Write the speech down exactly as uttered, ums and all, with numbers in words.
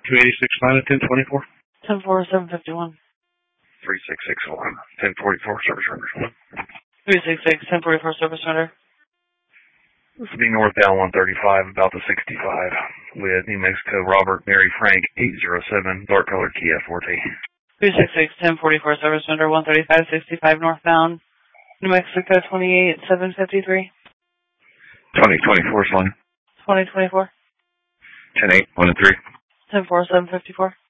two eighty-six nine and ten twenty-four. ten forty-seven fifty-one. three six six one, ten forty-four, service order. three six six, ten forty-four, service order. This will be northbound one thirty-five, about the sixty-five, with New Mexico Robert Mary Frank eight zero seven, dark colored Kia Forte. three six six, ten forty-four, service order, one thirty-five, sixty-five northbound, New Mexico twenty-eight seven fifty-three. twenty twenty-four, line. twenty twenty-four. ten eight, one and three. ten four seven fifty-four.